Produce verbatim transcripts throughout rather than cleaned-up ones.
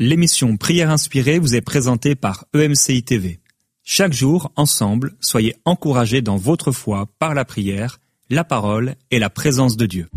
L'émission Prière inspirée vous est présentée par E M C I T V. Chaque jour, ensemble, soyez encouragés dans votre foi par la prière, la parole et la présence de Dieu.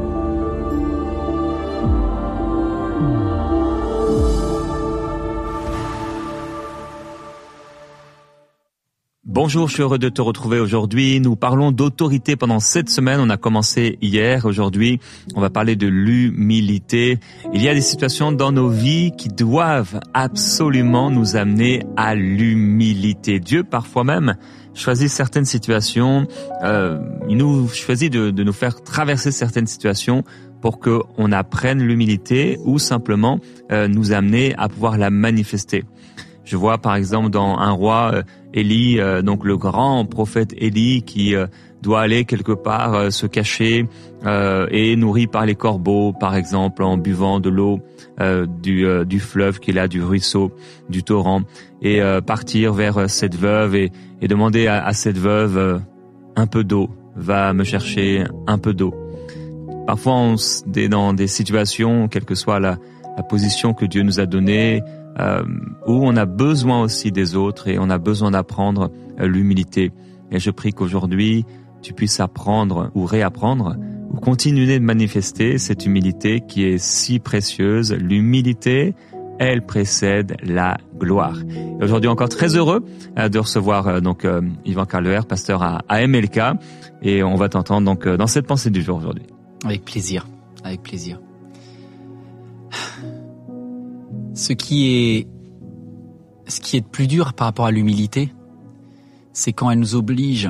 Bonjour, je suis heureux de te retrouver aujourd'hui. Nous parlons d'autorité pendant cette semaine. On a commencé hier. Aujourd'hui, on va parler de l'humilité. Il y a des situations dans nos vies qui doivent absolument nous amener à l'humilité. Dieu, parfois même, choisit certaines situations. Euh, il nous choisit de, de nous faire traverser certaines situations pour qu'on apprenne l'humilité ou simplement euh, nous amener à pouvoir la manifester. Je vois par exemple dans un roi, euh, Élie, euh, donc le grand prophète Élie qui euh, doit aller quelque part euh, se cacher euh, et nourri par les corbeaux, par exemple en buvant de l'eau euh, du, euh, du fleuve qu'il a, du ruisseau, du torrent, et euh, partir vers cette veuve et, et demander à, à cette veuve euh, un peu d'eau, va me chercher un peu d'eau. Parfois on est dans des situations, quelle que soit la, la position que Dieu nous a donnée, Euh, où on a besoin aussi des autres et on a besoin d'apprendre euh, l'humilité. Et je prie qu'aujourd'hui, tu puisses apprendre ou réapprendre ou continuer de manifester cette humilité qui est si précieuse. L'humilité, elle précède la gloire. Et aujourd'hui encore très heureux euh, de recevoir euh, donc euh, Yvan Carleher, pasteur à, à M L K, et on va t'entendre donc euh, dans cette pensée du jour aujourd'hui. Avec plaisir, avec plaisir. Ce qui est, ce qui est de plus dur par rapport à l'humilité, c'est quand elle nous oblige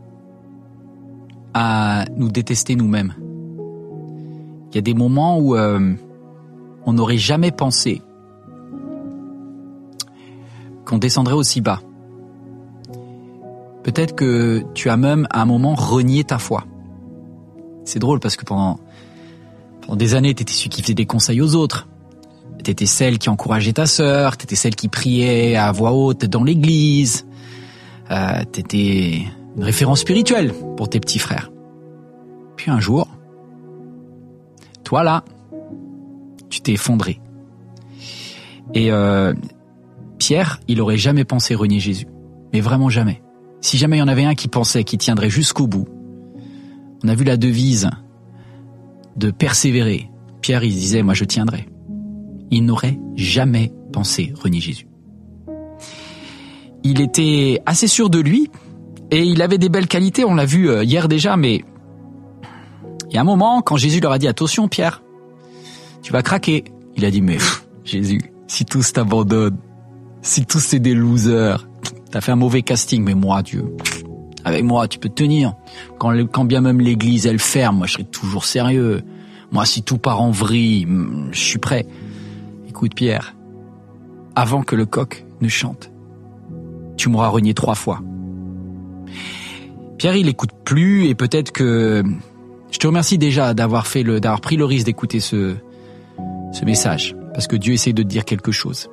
à nous détester nous-mêmes. Il y a des moments où euh, on n'aurait jamais pensé qu'on descendrait aussi bas. Peut-être que tu as même à un moment renié ta foi. C'est drôle parce que pendant, pendant des années, tu étais celui qui faisait des conseils aux autres. T'étais celle qui encourageait ta sœur, t'étais celle qui priait à voix haute dans l'église, euh, t'étais une référence spirituelle pour tes petits frères. Puis un jour, toi là, tu t'es effondré. Et euh, Pierre, il aurait jamais pensé renier Jésus, mais vraiment jamais. Si jamais il y en avait un qui pensait qu'il tiendrait jusqu'au bout, on a vu la devise de persévérer. Pierre, il disait, moi je tiendrai. Il n'aurait jamais pensé renier Jésus. Il était assez sûr de lui et il avait des belles qualités, on l'a vu hier déjà, mais il y a un moment, quand Jésus leur a dit « Attention Pierre, tu vas craquer », il a dit « Mais pff, Jésus, si tous t'abandonnent, si tous c'est des losers, t'as fait un mauvais casting, mais moi Dieu, avec moi tu peux tenir. Quand, quand bien même l'église elle ferme, moi je serai toujours sérieux. Moi si tout part en vrille, je suis prêt. » Écoute Pierre, avant que le coq ne chante, tu m'auras renié trois fois. Pierre, il écoute plus et peut-être que je te remercie déjà d'avoir fait le, d'avoir pris le risque d'écouter ce, ce message, parce que Dieu essaie de te dire quelque chose.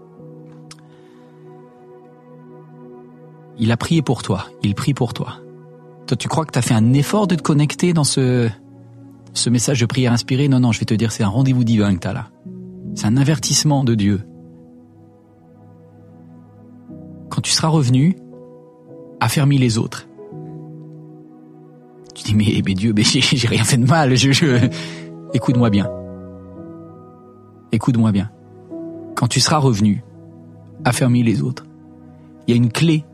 Il a prié pour toi, il prie pour toi. Toi, tu crois que tu as fait un effort de te connecter dans ce, ce message de prière inspirée? Non, non, je vais te dire, c'est un rendez-vous divin que tu as là. C'est un avertissement de Dieu. Quand tu seras revenu, affermis les autres. Tu dis, mais, mais Dieu, mais j'ai, j'ai rien fait de mal. Je, je... Écoute-moi bien. Écoute-moi bien. Quand tu seras revenu, affermis les autres. Il y a une clé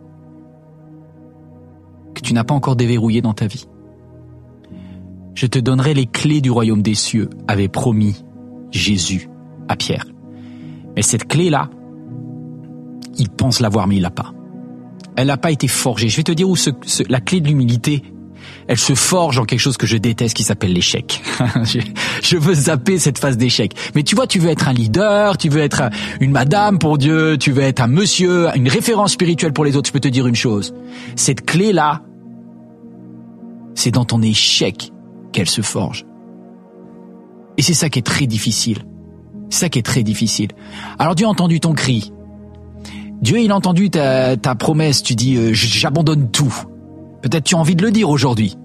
que tu n'as pas encore déverrouillée dans ta vie. Je te donnerai les clés du royaume des cieux, avait promis Jésus à Pierre. Mais cette clé-là, il pense l'avoir, mais il l'a pas. Elle n'a pas été forgée. Je vais te dire où ce, ce, la clé de l'humilité, elle se forge en quelque chose que je déteste qui s'appelle l'échec. je, je veux zapper cette phase d'échec. Mais tu vois, tu veux être un leader, tu veux être une madame pour Dieu, tu veux être un monsieur, une référence spirituelle pour les autres. Je peux te dire une chose. Cette clé-là, c'est dans ton échec qu'elle se forge. Et c'est ça qui est très difficile. C'est ça qui est très difficile. Alors Dieu a entendu ton cri. Dieu, il a entendu ta, ta promesse. Tu dis, euh, j'abandonne tout. Peut-être tu as envie de le dire aujourd'hui.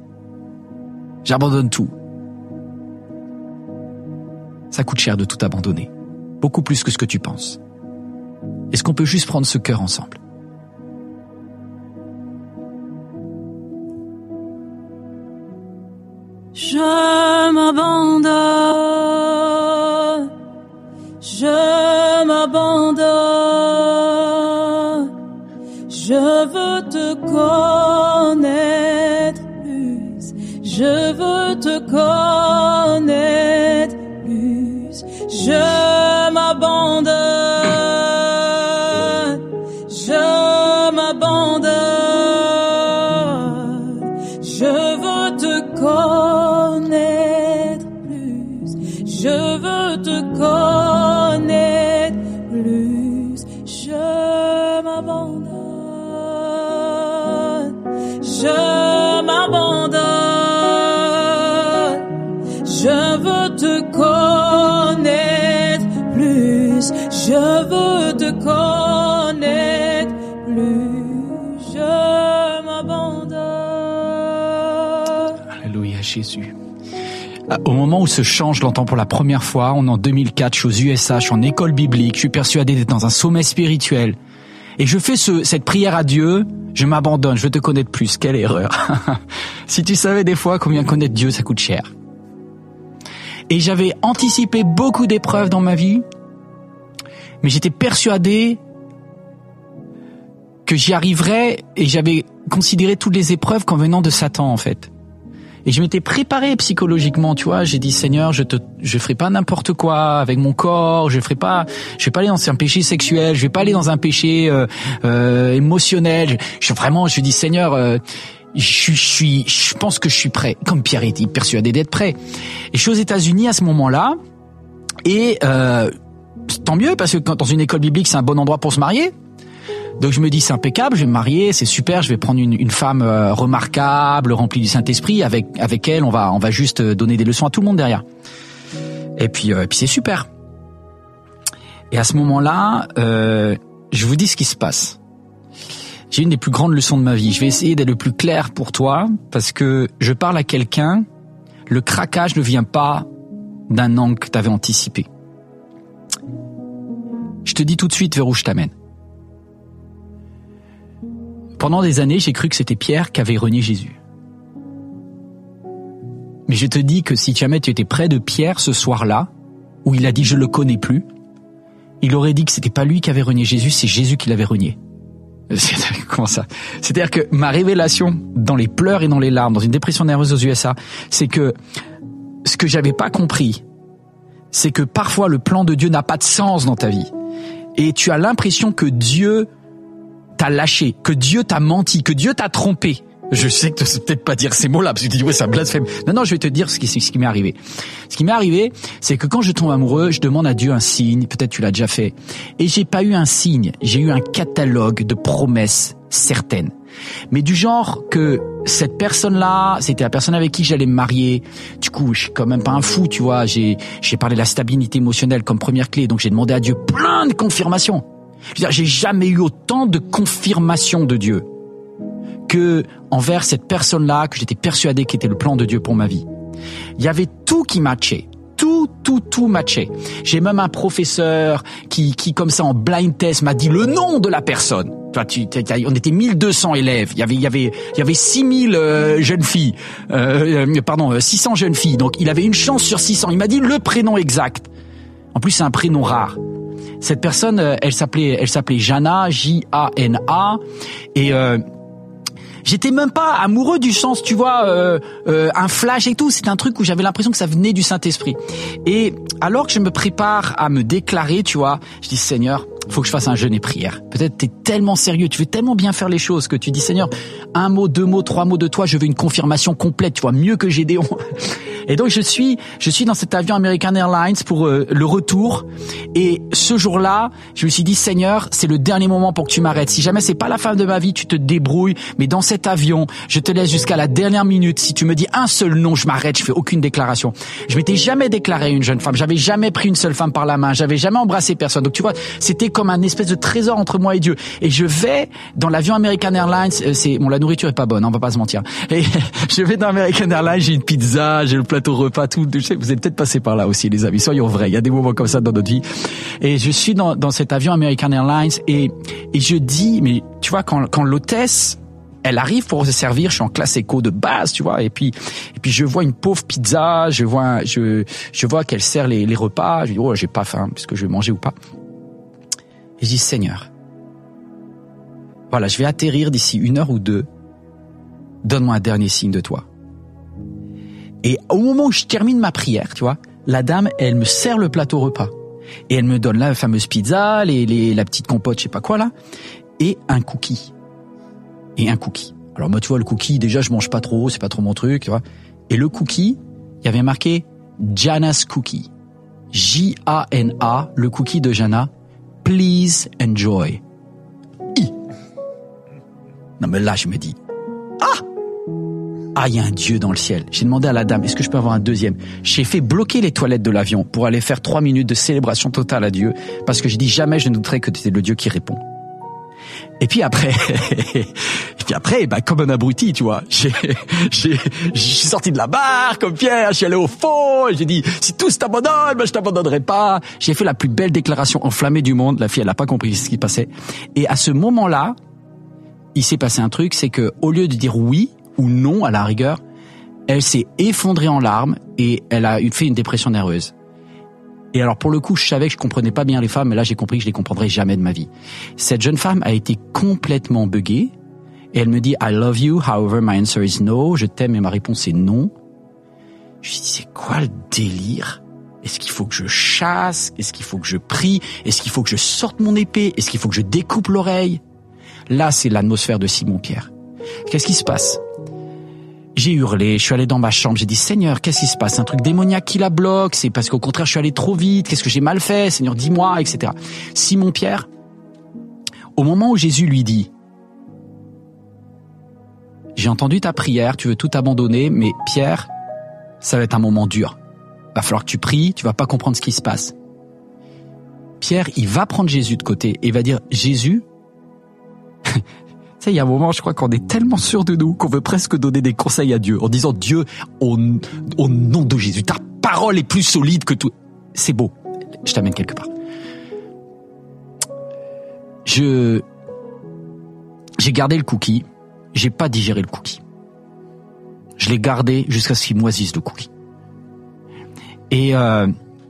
J'abandonne tout. Ça coûte cher de tout abandonner. beaucoup plus que ce que tu penses. Est-ce qu'on peut juste prendre ce cœur ensemble? Je m'abandonne, je m'abandonne, je veux te connaître plus, je veux te connaître plus, je m'abandonne, je m'abandonne, je veux te connaître plus, je veux te connaître plus, je m'abandonne, je m'abandonne, je veux te connaître plus, je veux te connaître plus, je m'abandonne. Alléluia, Jésus. Au moment où ce chant, je l'entends pour la première fois, on est en deux mille quatre, je suis aux U S A, je suis en école biblique, je suis persuadé d'être dans un sommet spirituel. Et je fais ce, cette prière à Dieu, je m'abandonne, je veux te connaître plus. Quelle erreur. Si tu savais des fois combien connaître Dieu, ça coûte cher. Et j'avais anticipé beaucoup d'épreuves dans ma vie, mais j'étais persuadé que j'y arriverais et j'avais considéré toutes les épreuves comme venant de Satan, en fait. Et je m'étais préparé psychologiquement, tu vois. J'ai dit, Seigneur, je te, je ferai pas n'importe quoi avec mon corps. Je ferai pas, je vais pas aller dans un péché sexuel. Je vais pas aller dans un péché euh, euh, émotionnel. Je, je vraiment, je dis, Seigneur, euh, je, je suis, je pense que je suis prêt. Comme Pierre était persuadé d'être prêt. Et je suis aux États-Unis à ce moment-là. Et euh, tant mieux parce que quand, dans une école biblique, c'est un bon endroit pour se marier. Donc je me dis c'est impeccable, je vais me marier, c'est super, je vais prendre une, une femme euh, remarquable, remplie du Saint-Esprit, avec avec elle on va on va juste donner des leçons à tout le monde derrière. Et puis euh, et puis c'est super. Et à ce moment-là, euh, je vous dis ce qui se passe. J'ai une des plus grandes leçons de ma vie. Je vais essayer d'être le plus clair pour toi parce que je parle à quelqu'un. Le craquage ne vient pas d'un angle que tu avais anticipé. Je te dis tout de suite vers où je t'amène. Pendant des années, j'ai cru que c'était Pierre qui avait renié Jésus. Mais je te dis que si jamais tu étais près de Pierre ce soir-là, où il a dit « je le connais plus », il aurait dit que c'était pas lui qui avait renié Jésus, c'est Jésus qui l'avait renié. Comment ça? C'est-à-dire que ma révélation dans les pleurs et dans les larmes, dans une dépression nerveuse aux U S A, c'est que ce que j'avais pas compris, c'est que parfois le plan de Dieu n'a pas de sens dans ta vie. Et tu as l'impression que Dieu t'a lâché, que Dieu t'a menti, que Dieu t'a trompé. Je sais que tu ne sais peut-être pas dire ces mots-là, parce que tu dis, ouais, c'est un blasphème. Non, non, je vais te dire ce qui, ce qui m'est arrivé. Ce qui m'est arrivé, c'est que quand je tombe amoureux, je demande à Dieu un signe, peut-être tu l'as déjà fait. Et j'ai pas eu un signe, j'ai eu un catalogue de promesses certaines. Mais du genre que cette personne-là, c'était la personne avec qui j'allais me marier. Du coup, je suis quand même pas un fou, tu vois. J'ai, j'ai parlé de la stabilité émotionnelle comme première clé, donc j'ai demandé à Dieu plein de confirmations. Je veux dire, j'ai jamais eu autant de confirmation de Dieu que envers cette personne-là que j'étais persuadé qu'était le plan de Dieu pour ma vie. Il y avait tout qui matchait. Tout, tout, tout matchait. J'ai même un professeur qui, qui comme ça en blind test m'a dit le nom de la personne. Tu, tu, on était mille deux cents élèves. Il y avait, il y avait, il y avait six mille euh, jeunes filles. Euh, pardon, six cents jeunes filles. Donc il avait une chance sur six cents. Il m'a dit le prénom exact. En plus, c'est un prénom rare. Cette personne, elle s'appelait, elle s'appelait Jana, J A N A, et euh, j'étais même pas amoureux du sens, tu vois, euh, euh, un flash et tout. C'était un truc où j'avais l'impression que ça venait du Saint-Esprit. Et alors que je me prépare à me déclarer, tu vois, je dis Seigneur, faut que je fasse un jeûne et prière. Peut-être t'es tellement sérieux, tu veux tellement bien faire les choses que tu dis Seigneur, un mot, deux mots, trois mots de toi, je veux une confirmation complète, tu vois, mieux que Gédéon. Et donc je suis, je suis dans cet avion American Airlines pour euh, le retour. Et ce jour-là, je me suis dit Seigneur, c'est le dernier moment pour que tu m'arrêtes. Si jamais c'est pas la fin de ma vie, tu te débrouilles. Mais dans cet avion, je te laisse jusqu'à la dernière minute. Si tu me dis un seul nom, je m'arrête. Je fais aucune déclaration. Je m'étais jamais déclaré à une jeune femme. J'avais jamais pris une seule femme par la main. J'avais jamais embrassé personne. Donc tu vois, c'était comme un espèce de trésor entre moi et Dieu. Et je vais dans l'avion American Airlines, c'est bon, la nourriture est pas bonne, hein, on va pas se mentir. Et je vais dans American Airlines, j'ai une pizza, j'ai le plateau repas, tout. Je sais, vous êtes peut-être passé par là aussi, les amis. Soyons vrais, il y a des moments comme ça dans notre vie. Et je suis dans, dans cet avion American Airlines et et je dis, mais tu vois, quand quand l'hôtesse elle arrive pour se servir, je suis en classe éco de base, tu vois, et puis et puis je vois une pauvre pizza, je vois je je vois qu'elle sert les les repas, je dis oh, j'ai pas faim, est-ce que je vais manger ou pas? Et je dis Seigneur, voilà, je vais atterrir d'ici une heure ou deux. Donne-moi un dernier signe de toi. Et au moment où je termine ma prière, tu vois, la dame, elle me sert le plateau repas et elle me donne la fameuse pizza, les les la petite compote, je sais pas quoi là, et un cookie. Et un cookie. Alors moi, tu vois, le cookie, déjà, je mange pas trop, c'est pas trop mon truc, tu vois. Et le cookie, il y avait marqué Jana's Cookie. J A N A, le cookie de Jana. Please enjoy. I. Non mais là, je me dis, ah Ah, il y a un Dieu dans le ciel. J'ai demandé à la dame, est-ce que je peux avoir un deuxième? J'ai fait bloquer les toilettes de l'avion pour aller faire trois minutes de célébration totale à Dieu, parce que j'ai dit jamais je ne douterai que tu es le Dieu qui répond. Et puis après, et puis après, bah, comme un abruti, tu vois, j'ai, j'ai, je suis sorti de la barre, comme Pierre, je suis allé au fond, et j'ai dit, si tous t'abandonnent, ben, je t'abandonnerai pas. J'ai fait la plus belle déclaration enflammée du monde. La fille, elle a pas compris ce qui passait. Et à ce moment-là, il s'est passé un truc, c'est que, au lieu de dire oui ou non, à la rigueur, elle s'est effondrée en larmes et elle a fait une dépression nerveuse. Et alors, pour le coup, je savais que je comprenais pas bien les femmes, mais là, j'ai compris que je les comprendrais jamais de ma vie. Cette jeune femme a été complètement buggée, et elle me dit, I love you, however, my answer is no. Je t'aime, et ma réponse est non. Je lui dis, c'est quoi le délire? Est-ce qu'il faut que je chasse? Est-ce qu'il faut que je prie? Est-ce qu'il faut que je sorte mon épée? Est-ce qu'il faut que je découpe l'oreille? Là, c'est l'atmosphère de Simon-Pierre. Qu'est-ce qui se passe? J'ai hurlé, je suis allé dans ma chambre, j'ai dit Seigneur, qu'est-ce qui se passe? Un truc démoniaque qui la bloque? C'est parce qu'au contraire je suis allé trop vite? Qu'est-ce que j'ai mal fait? Seigneur, dis-moi, et cetera. Simon-Pierre, au moment où Jésus lui dit j'ai entendu ta prière, tu veux tout abandonner, mais Pierre, ça va être un moment dur. Va falloir que tu pries, tu vas pas comprendre ce qui se passe. Pierre, il va prendre Jésus de côté et va dire Jésus, tu sais, il y a un moment, je crois qu'on est tellement sûr de nous qu'on veut presque donner des conseils à Dieu en disant Dieu, au, au nom de Jésus, ta parole est plus solide que tout. C'est beau. Je t'amène quelque part. Je, j'ai gardé le cookie. J'ai pas digéré le cookie. Je l'ai gardé jusqu'à ce qu'il moisisse le cookie. Et, euh,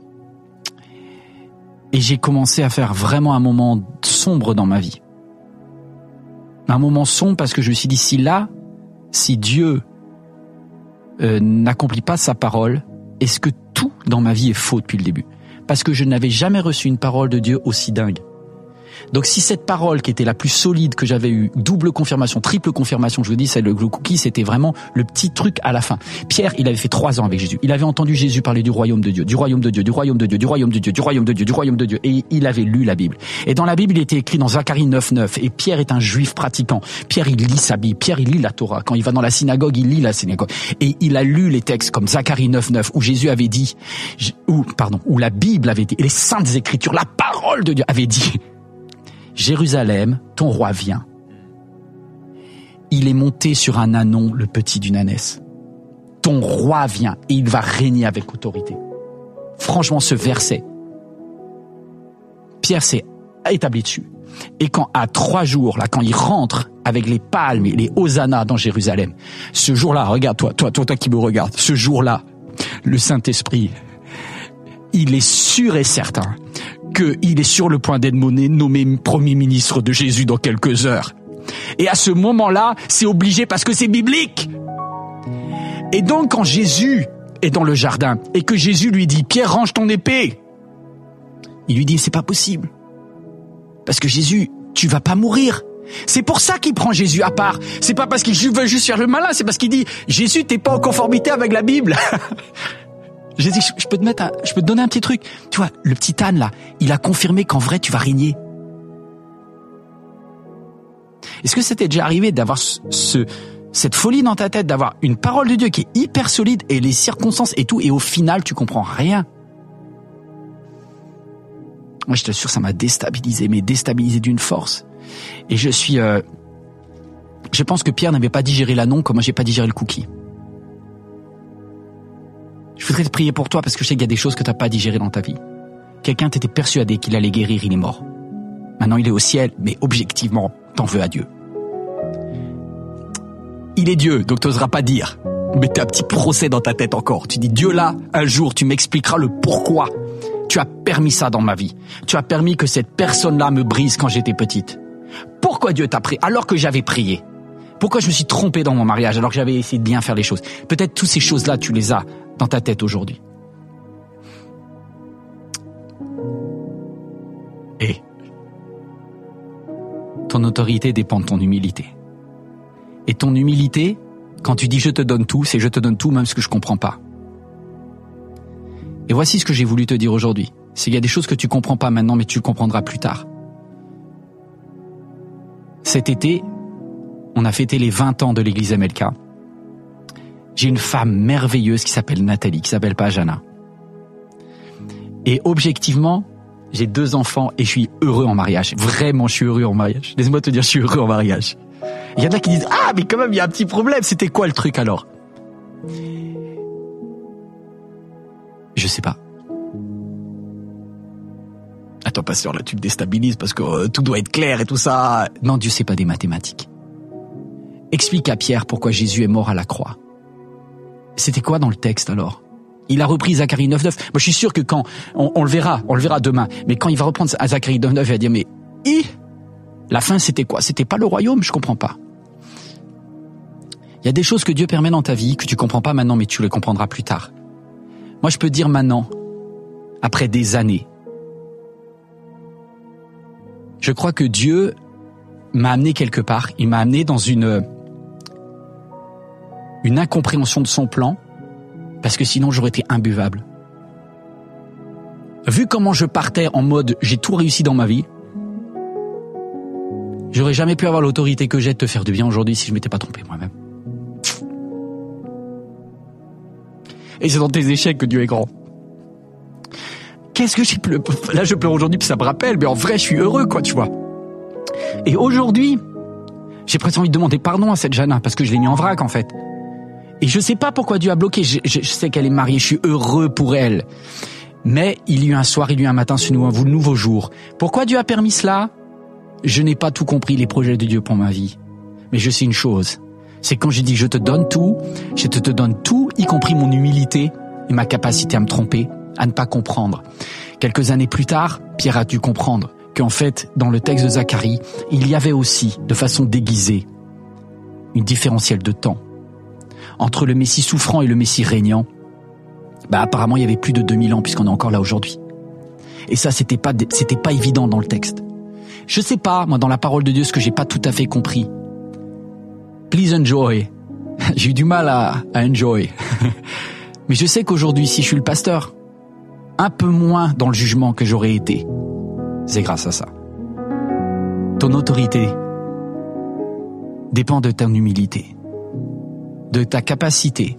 et j'ai commencé à faire vraiment un moment sombre dans ma vie. Un moment sombre parce que je me suis dit, si là, si Dieu euh, n'accomplit pas sa parole, est-ce que tout dans ma vie est faux depuis le début? Parce que je n'avais jamais reçu une parole de Dieu aussi dingue. Donc si cette parole qui était la plus solide que j'avais eue, double confirmation, triple confirmation, je vous dis, c'est le cookie, c'était vraiment le petit truc à la fin. Pierre, il avait fait trois ans avec Jésus. Il avait entendu Jésus parler du royaume de Dieu, du royaume de Dieu, du royaume de Dieu, du royaume de Dieu, du royaume de Dieu, du royaume de Dieu. Et il avait lu la Bible. Et dans la Bible, il était écrit dans Zacharie neuf neuf. Et Pierre est un juif pratiquant. Pierre, il lit sa Bible. Pierre, il lit la Torah. Quand il va dans la synagogue, il lit la synagogue. Et il a lu les textes comme Zacharie neuf neuf, où Jésus avait dit, où, pardon, où la Bible avait dit, et les saintes écritures, la parole de Dieu avait dit, Jérusalem, ton roi vient. Il est monté sur un ânon, le petit d'une ânesse. Ton roi vient et il va régner avec autorité. Franchement, ce verset, Pierre s'est établi dessus. Et quand, à trois jours, là, quand il rentre avec les palmes et les hosannas dans Jérusalem, ce jour-là, regarde-toi, toi, toi, toi qui me regardes, ce jour-là, le Saint-Esprit, il est sûr et certain qu'il est sur le point d'être nommé Premier ministre de Jésus dans quelques heures. Et à ce moment-là, c'est obligé parce que c'est biblique. Et donc, quand Jésus est dans le jardin et que Jésus lui dit « Pierre, range ton épée », il lui dit « C'est pas possible. Parce que Jésus, tu vas pas mourir. » C'est pour ça qu'il prend Jésus à part. C'est pas parce qu'il veut juste faire le malin, c'est parce qu'il dit « Jésus, t'es pas en conformité avec la Bible. » J'ai dit, je peux te mettre, un, je peux te donner un petit truc. Tu vois, le petit âne là, il a confirmé qu'en vrai tu vas régner. Est-ce que c'était déjà arrivé d'avoir ce, cette folie dans ta tête, d'avoir une parole de Dieu qui est hyper solide et les circonstances et tout, et au final tu comprends rien? Moi, je t'assure, ça m'a déstabilisé, mais déstabilisé d'une force. Et je suis... Euh, je pense que Pierre n'avait pas digéré l'annon comme moi, j'ai pas digéré le cookie. Je voudrais te prier pour toi parce que je sais qu'il y a des choses que tu n'as pas digérées dans ta vie. Quelqu'un t'était persuadé qu'il allait guérir, il est mort. Maintenant, il est au ciel, mais objectivement, t'en veux à Dieu. Il est Dieu, donc tu n'oseras pas dire. Mais tu as un petit procès dans ta tête encore. Tu dis, Dieu là, un jour, tu m'expliqueras le pourquoi. Tu as permis ça dans ma vie. Tu as permis que cette personne-là me brise quand j'étais petite. Pourquoi Dieu t'a pris alors que j'avais prié? Pourquoi je me suis trompé dans mon mariage alors que j'avais essayé de bien faire les choses? Peut-être toutes ces choses-là, tu les as dans ta tête aujourd'hui. Et ton autorité dépend de ton humilité. Et ton humilité, quand tu dis je te donne tout, c'est je te donne tout même ce que je comprends pas. Et voici ce que j'ai voulu te dire aujourd'hui. C'est qu'il y a des choses que tu comprends pas maintenant, mais tu le comprendras plus tard. Cet été, on a fêté les vingt ans de l'église M L K. J'ai une femme merveilleuse qui s'appelle Nathalie, qui s'appelle pas Jana. Et objectivement, j'ai deux enfants et je suis heureux en mariage. Vraiment, je suis heureux en mariage. Laisse-moi te dire, je suis heureux en mariage. Il y en a qui disent « Ah, mais quand même, il y a un petit problème. C'était quoi le truc alors ?» Je sais pas. Attends, pasteur, là, tu me déstabilises parce que euh, tout doit être clair et tout ça. Non, Dieu, c'est pas des mathématiques. Explique à Pierre pourquoi Jésus est mort à la croix. C'était quoi dans le texte alors? Il a repris Zacharie neuf neuf. Moi, je suis sûr que quand, on, on le verra, on le verra demain, mais quand il va reprendre Zacharie neuf neuf, il va dire, mais, hi, la fin, c'était quoi? C'était pas le royaume? Je comprends pas. Il y a des choses que Dieu permet dans ta vie que tu comprends pas maintenant, mais tu les comprendras plus tard. Moi, je peux dire maintenant, après des années, je crois que Dieu m'a amené quelque part. Il m'a amené dans une, une incompréhension de son plan, parce que sinon j'aurais été imbuvable. Vu comment je partais en mode j'ai tout réussi dans ma vie, j'aurais jamais pu avoir l'autorité que j'ai de te faire du bien aujourd'hui si je m'étais pas trompé moi-même. Et c'est dans tes échecs que Dieu est grand. Qu'est-ce que j'ai pleuré? Là, je pleure aujourd'hui puis ça me rappelle, mais en vrai, je suis heureux, quoi, tu vois. Et aujourd'hui, j'ai presque envie de demander pardon à cette Jana parce que je l'ai mis en vrac, en fait. Et je sais pas pourquoi Dieu a bloqué. Je, je, je sais qu'elle est mariée, je suis heureux pour elle. Mais il y a eu un soir, il y a eu un matin, ce nouveau, nouveau jour. Pourquoi Dieu a permis cela? Je n'ai pas tout compris les projets de Dieu pour ma vie. Mais je sais une chose. C'est quand j'ai dit je te donne tout, je te, te donne tout, y compris mon humilité et ma capacité à me tromper, à ne pas comprendre. Quelques années plus tard, Pierre a dû comprendre qu'en fait, dans le texte de Zacharie, il y avait aussi, de façon déguisée, une différentielle de temps. Entre le Messie souffrant et le Messie régnant, bah apparemment il y avait plus de deux mille ans puisqu'on est encore là aujourd'hui. Et ça, c'était pas, c'était pas évident dans le texte. Je sais pas, moi, dans la parole de Dieu, ce que j'ai pas tout à fait compris. Please enjoy. J'ai eu du mal à, à enjoy. Mais je sais qu'aujourd'hui, si je suis le pasteur, un peu moins dans le jugement que j'aurais été, c'est grâce à ça. Ton autorité dépend de ton humilité, de ta capacité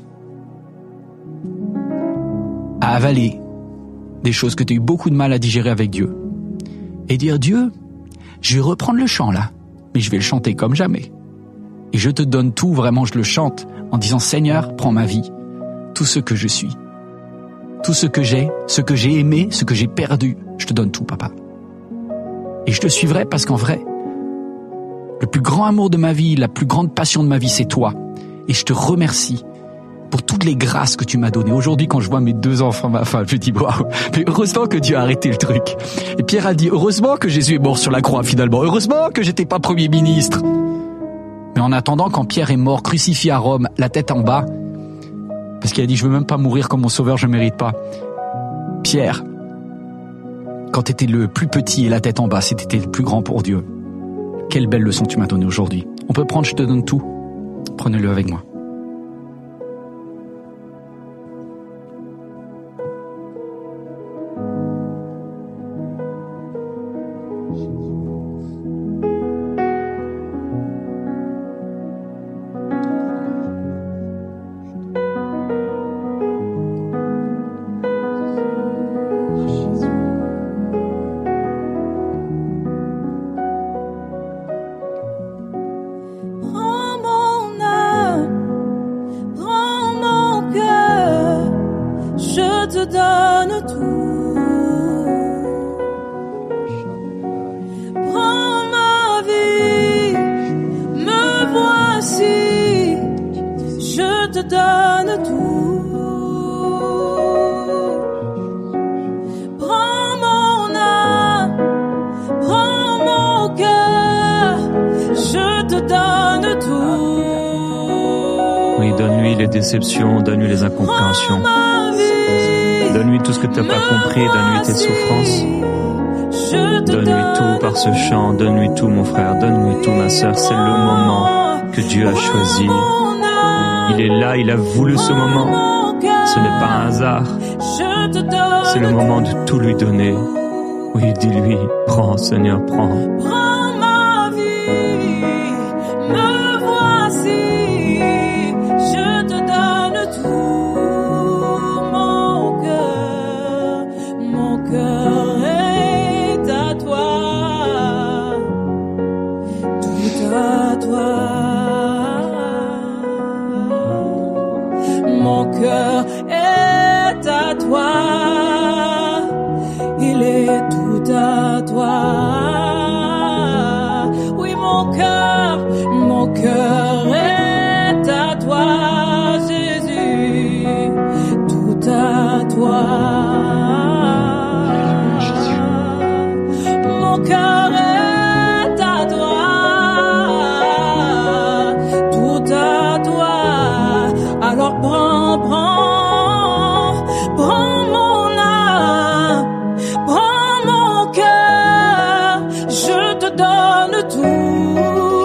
à avaler des choses que tu as eu beaucoup de mal à digérer avec Dieu. Et dire, Dieu, je vais reprendre le chant là, mais je vais le chanter comme jamais. Et je te donne tout, vraiment, je le chante en disant, Seigneur, prends ma vie, tout ce que je suis, tout ce que j'ai, ce que j'ai aimé, ce que j'ai perdu, je te donne tout, papa. Et je te suivrai parce qu'en vrai, le plus grand amour de ma vie, la plus grande passion de ma vie, c'est toi. Et je te remercie pour toutes les grâces que tu m'as données. Aujourd'hui, quand je vois mes deux enfants, ma femme, je dis, waouh, mais heureusement que Dieu a arrêté le truc. Et Pierre a dit, heureusement que Jésus est mort sur la croix, finalement. Heureusement que j'étais pas Premier ministre. Mais en attendant, quand Pierre est mort, crucifié à Rome, la tête en bas, parce qu'il a dit, je veux même pas mourir comme mon sauveur, je mérite pas. Pierre, quand t'étais le plus petit et la tête en bas, c'était le plus grand pour Dieu. Quelle belle leçon tu m'as donnée aujourd'hui. On peut prendre, je te donne tout. Prenez-le avec moi. donne tout. Prends mon âme, prends mon cœur, je te donne tout. Oui, donne-lui les déceptions, donne-lui les incompréhensions. Donne-lui tout ce que tu n'as pas compris, donne-lui tes souffrances. Donne-lui tout par ce chant, donne-lui tout mon frère, donne-lui tout ma sœur. C'est le moment que Dieu a choisi. Il est là, il a voulu ce moment. Ce n'est pas un hasard. C'est le moment de tout lui donner. Oui, dis-lui, prends Seigneur, prends. Prends ma vie, me voici, je te donne tout. Mon cœur, mon cœur est à toi, tout à toi. Mon cœur est à toi, il est tout à toi. Oui, mon cœur, mon cœur est à toi, Jésus, tout à toi. Mon cœur est à toi, tout à toi. Alors prends, prends, prends mon âme, prends mon cœur, je te donne tout.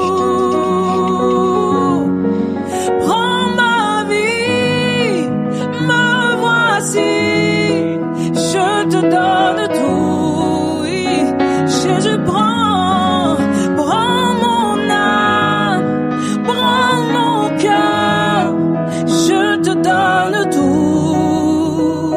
Prends ma vie, me voici, je te donne tout. Oui, je, je prends, prends mon âme, prends mon cœur, je te donne tout.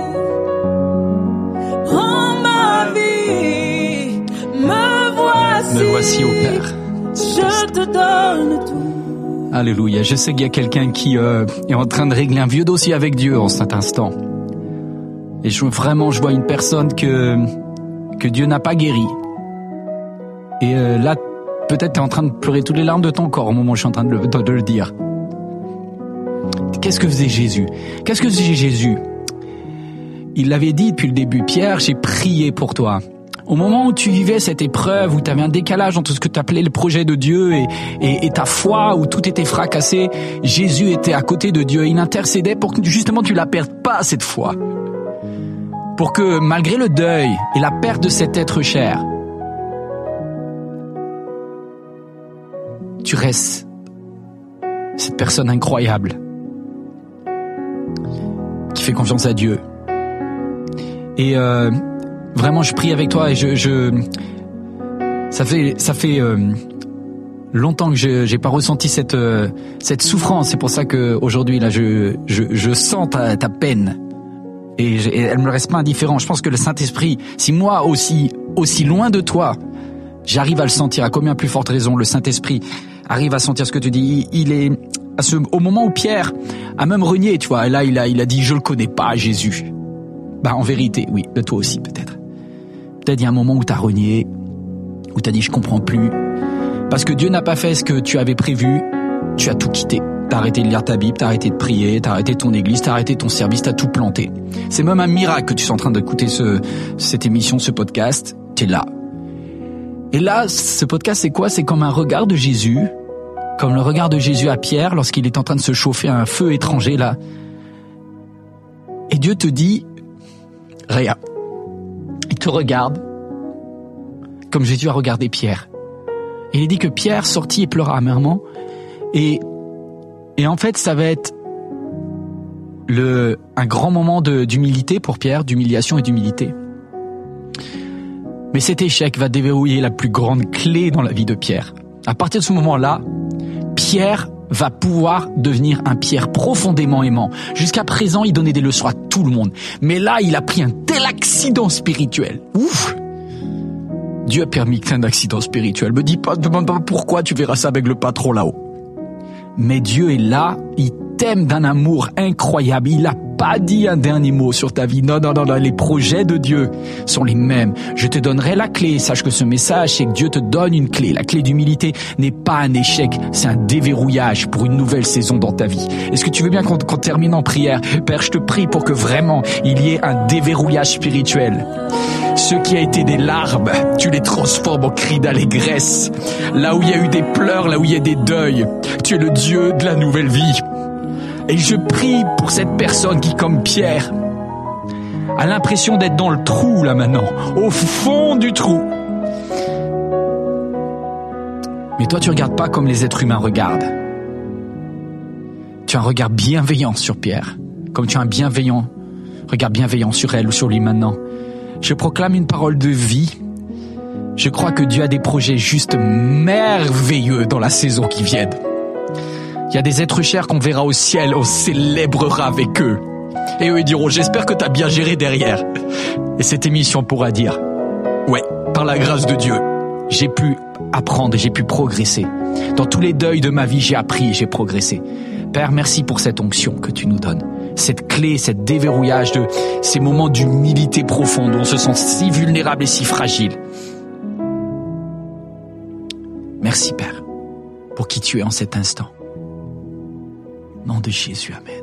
Prends ma vie, me voici. Me voici au Père. Je te donne tout. Alléluia. Je sais qu'il y a quelqu'un qui euh, est en train de régler un vieux dossier avec Dieu en cet instant. Et je, vraiment, je vois une personne que que Dieu n'a pas guérie. Et euh, là, peut-être tu es en train de pleurer toutes les larmes de ton corps au moment où je suis en train de le, de, de le dire. Qu'est-ce que faisait Jésus? Qu'est-ce que faisait Jésus? Il l'avait dit depuis le début. Pierre, j'ai prié pour toi. Au moment où tu vivais cette épreuve, où tu avais un décalage entre ce que tu appelais le projet de Dieu et, et, et ta foi, où tout était fracassé, Jésus était à côté de Dieu et il intercédait pour que justement tu la perdes pas cette foi. Pour que malgré le deuil et la perte de cet être cher, tu restes cette personne incroyable qui fait confiance à Dieu. Et euh, vraiment, je prie avec toi et je, je ça fait ça fait euh, longtemps que je j'ai pas ressenti cette euh, cette souffrance. C'est pour ça que aujourd'hui là, je je je sens ta, ta peine et, je, et elle me reste pas indifférente. Je pense que le Saint-Esprit, si moi aussi aussi loin de toi, j'arrive à le sentir, à combien plus forte raison le Saint-Esprit arrive à sentir ce que tu dis. Il, il est à ce, au moment où Pierre a même renié, tu vois, et là il a il a dit je le connais pas Jésus. Bah en vérité, oui, de toi aussi peut-être. Peut-être il y a un moment où t'as renié, où t'as dit je comprends plus, parce que Dieu n'a pas fait ce que tu avais prévu. Tu as tout quitté. T'as arrêté de lire ta Bible, t'as arrêté de prier, t'as arrêté ton église, t'as arrêté ton service, t'as tout planté. C'est même un miracle que tu sois en train d'écouter ce cette émission, ce podcast. T'es là. Et là, ce podcast, c'est quoi? C'est comme un regard de Jésus, comme le regard de Jésus à Pierre lorsqu'il est en train de se chauffer à un feu étranger là. Et Dieu te dit, regarde, il te regarde comme Jésus a regardé Pierre. Et il dit que Pierre sortit et pleura amèrement. Et et en fait, ça va être le un grand moment de d'humilité pour Pierre, d'humiliation et d'humilité. Mais cet échec va déverrouiller la plus grande clé dans la vie de Pierre. À partir de ce moment-là, Pierre va pouvoir devenir un Pierre profondément aimant. Jusqu'à présent, il donnait des leçons à tout le monde. Mais là, il a pris un tel accident spirituel. Ouf! Dieu a permis qu'un accident spirituel. Me dis pas, demande pas pourquoi, tu verras ça avec le patron là-haut. Mais Dieu est là, il t'aime d'un amour incroyable. Il a pas dit un dernier mot sur ta vie. Non, non, non, non, les projets de Dieu sont les mêmes. Je te donnerai la clé. Sache que ce message, c'est que Dieu te donne une clé. La clé d'humilité n'est pas un échec, c'est un déverrouillage pour une nouvelle saison dans ta vie. Est-ce que tu veux bien qu'on, qu'on termine en prière? Père, je te prie pour que vraiment il y ait un déverrouillage spirituel. Ce qui a été des larmes, tu les transformes en cris d'allégresse. Là où il y a eu des pleurs, là où il y a des deuils, tu es le Dieu de la nouvelle vie. Et je prie pour cette personne qui, comme Pierre, a l'impression d'être dans le trou là maintenant, au fond du trou. Mais toi, tu regardes pas comme les êtres humains regardent. Tu as un regard bienveillant sur Pierre, comme tu as un bienveillant regard bienveillant sur elle ou sur lui maintenant. Je proclame une parole de vie. Je crois que Dieu a des projets juste merveilleux dans la saison qui vient. Il y a des êtres chers qu'on verra au ciel, on célébrera avec eux. Et eux, ils diront, j'espère que tu as bien géré derrière. Et cette émission pourra dire, ouais, par la grâce de Dieu, j'ai pu apprendre, j'ai pu progresser. Dans tous les deuils de ma vie, j'ai appris et j'ai progressé. Père, merci pour cette onction que tu nous donnes. Cette clé, cette déverrouillage de ces moments d'humilité profonde où on se sent si vulnérable et si fragile. Merci, Père, pour qui tu es en cet instant. Au nom de Jésus, Amen.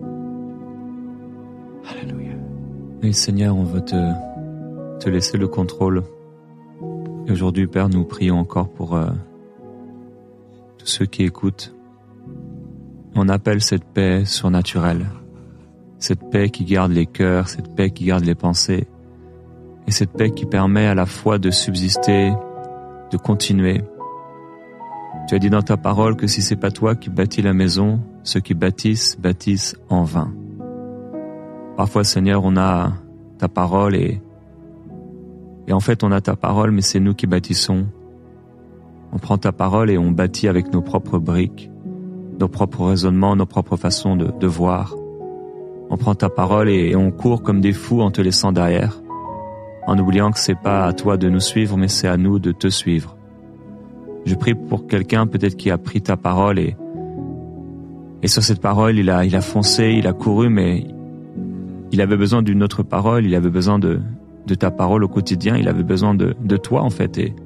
Alléluia. Oui, Seigneur, on veut te, te laisser le contrôle. Et aujourd'hui, Père, nous prions encore pour euh, tous ceux qui écoutent. On appelle cette paix surnaturelle. Cette paix qui garde les cœurs, cette paix qui garde les pensées, et cette paix qui permet à la fois de subsister, de continuer. Tu as dit dans ta parole que si c'est pas toi qui bâtis la maison, ceux qui bâtissent, bâtissent en vain. Parfois, Seigneur, on a ta parole et, et en fait, on a ta parole, mais c'est nous qui bâtissons. On prend ta parole et on bâtit avec nos propres briques, nos propres raisonnements, nos propres façons de, de voir. On prend ta parole et on court comme des fous en te laissant derrière, en oubliant que c'est pas à toi de nous suivre, mais c'est à nous de te suivre. Je prie pour quelqu'un peut-être qui a pris ta parole et, et sur cette parole, il a, il a foncé, il a couru, mais il avait besoin d'une autre parole, il avait besoin de, de ta parole au quotidien, il avait besoin de, de toi en fait. Et,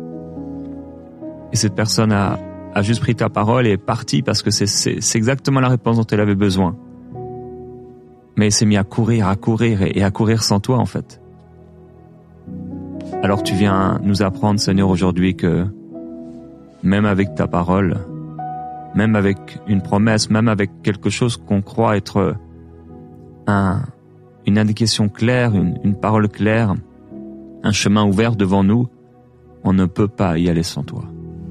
et cette personne a, a juste pris ta parole et est partie parce que c'est, c'est, c'est exactement la réponse dont elle avait besoin. Mais il s'est mis à courir, à courir et à courir sans toi en fait. Alors tu viens nous apprendre, Seigneur, aujourd'hui que même avec ta parole, même avec une promesse, même avec quelque chose qu'on croit être un, une indication claire, une, une parole claire, un chemin ouvert devant nous, on ne peut pas y aller sans toi.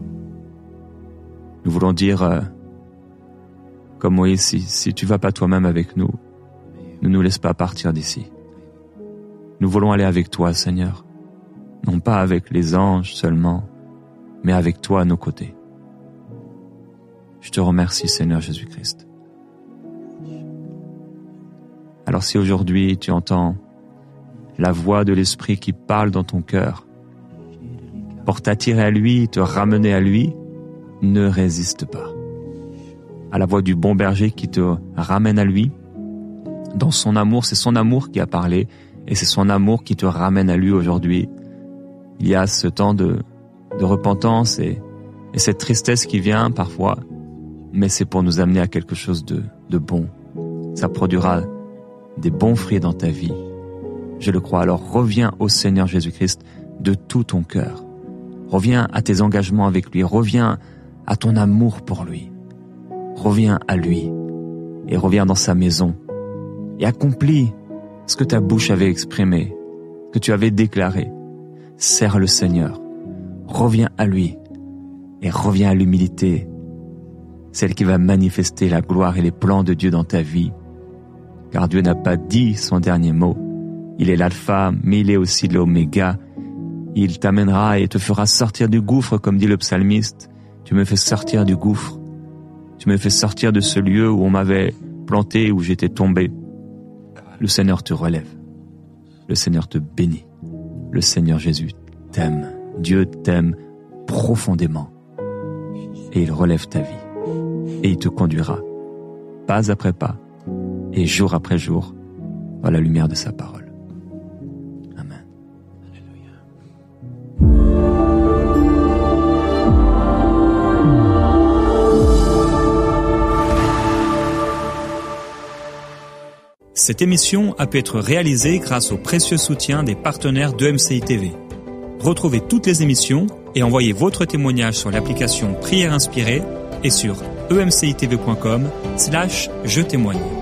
Nous voulons dire, euh, comme Moïse, si, si tu vas pas toi-même avec nous, ne nous laisse pas partir d'ici. Nous voulons aller avec toi, Seigneur. Non pas avec les anges seulement, mais avec toi à nos côtés. Je te remercie, Seigneur Jésus-Christ. Alors si aujourd'hui tu entends la voix de l'Esprit qui parle dans ton cœur, pour t'attirer à lui, te ramener à lui, ne résiste pas. À la voix du bon berger qui te ramène à lui, dans son amour, c'est son amour qui a parlé et c'est son amour qui te ramène à lui aujourd'hui. Il y a ce temps de, de repentance et, et cette tristesse qui vient parfois, mais c'est pour nous amener à quelque chose de, de bon. Ça produira des bons fruits dans ta vie. Je le crois. Alors reviens au Seigneur Jésus-Christ de tout ton cœur. Reviens à tes engagements avec lui. Reviens à ton amour pour lui. Reviens à lui et reviens dans sa maison. Et accomplis ce que ta bouche avait exprimé, que tu avais déclaré. Sers le Seigneur. Reviens à lui et reviens à l'humilité, celle qui va manifester la gloire et les plans de Dieu dans ta vie. Car Dieu n'a pas dit son dernier mot. Il est l'alpha, mais il est aussi l'oméga. Il t'amènera et te fera sortir du gouffre, comme dit le psalmiste. Tu me fais sortir du gouffre. Tu me fais sortir de ce lieu où on m'avait planté, où j'étais tombé. Le Seigneur te relève. Le Seigneur te bénit. Le Seigneur Jésus t'aime. Dieu t'aime profondément. Et il relève ta vie. Et il te conduira, pas après pas, et jour après jour par la lumière de sa parole. Amen. Cette émission a pu être réalisée grâce au précieux soutien des partenaires d'E M C I T V. Retrouvez toutes les émissions et envoyez votre témoignage sur l'application Prière Inspirée et sur e m c i t v point com slash je témoigne.